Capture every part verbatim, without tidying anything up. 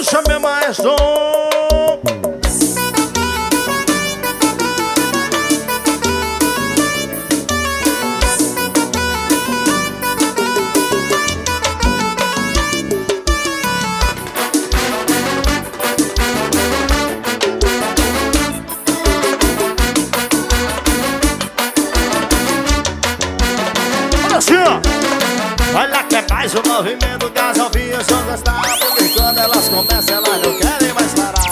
Chame maestro. Olha que é mais um movimento que as novinhas vão gostar, porque quando elas começam elas não querem mais parar.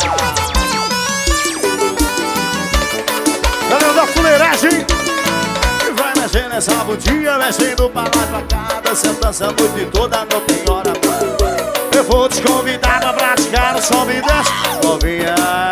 Galera da fuleiragem, E vai mexendo essa bundinha, mexendo pra lá e pra cá, dançando, dança muito e toda não tem hora pra. eu vou te convidar pra praticar o sobe e desce. Novinha,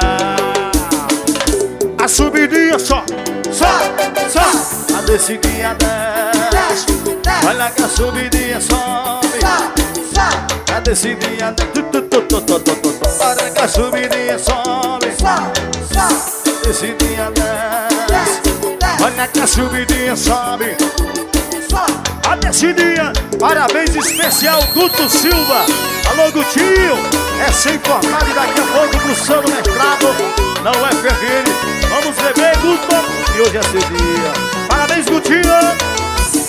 A subidinha só, só, só. a descidinha desce. Olha que a subidinha sobe, a descidinha desce. Olha que a subidinha sobe, a descidinha desce. Olha que a subidinha sobe, a descidinha. Parabéns especial, Guto Silva. Alô, Gutinho. É sem formado e daqui a pouco pro samba mestrado na U F R N. Vamos beber, Guto. E hoje é seu dia. Parabéns, Gutinho.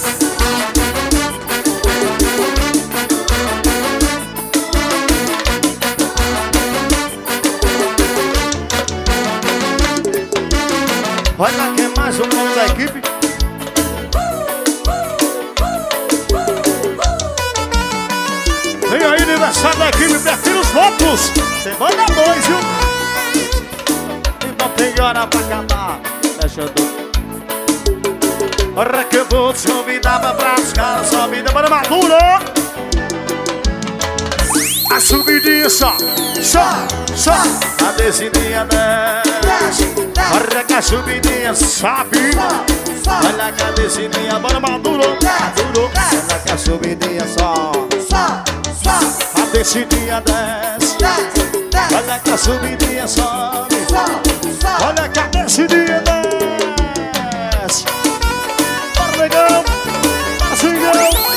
Olha que é mais um nome da equipe. Vem aí, aniversário da equipe, prefiro os votos. Você manda dois, viu? E não tem hora pra acabar. Deixando. Olha que eu vou te convidar pra praticar a subida para Maduro. A subidinha só, só, só. A descidinha desce. Olha que a subidinha sobe. Olha que a descidinha, bora Maduro. Maduro. Olha que a subidinha sobe. A descidinha desce. Olha que a subidinha sobe. Olha que a descidinha desce. Bora, negão. Assim, negão.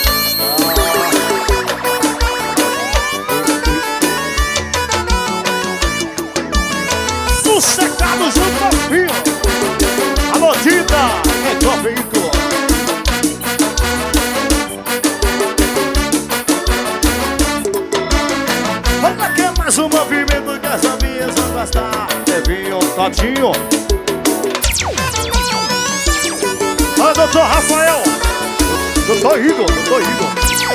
O secado junto ao fio. Alô, Tita. É tua veículo. Olha que é mais um movimento que as novinhas vão gostar. Teve um Todinho. Ô, doutor Rafael. Doutor Igor, doutor Igor.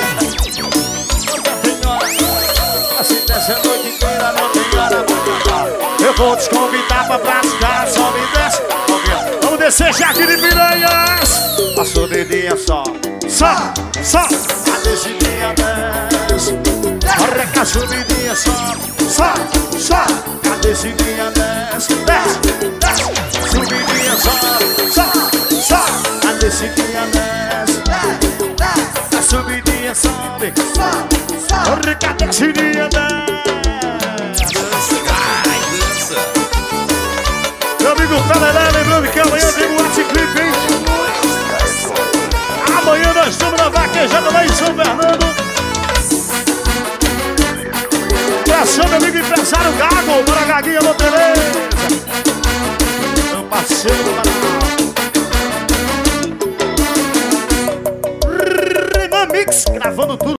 Assim dessa noite inteira não tem hora pra acabar. Eu vou te convidar pra praticar, sobe e desce. Vamos descer, Jardim de Piranhas. A subidinha só, Só, só. a descidinha desce. Olha que a subidinha só, só, só. A descidinha desce, desce, desce. Subidinha sobe, Só, só. a descidinha desce. A subidinha sobe, Olha que a descidinha desce. Meu amigo Taleré, lembrando que amanhã tem um arte clipe, hein? Amanhã nós estamos na vaquejada lá em São Fernando.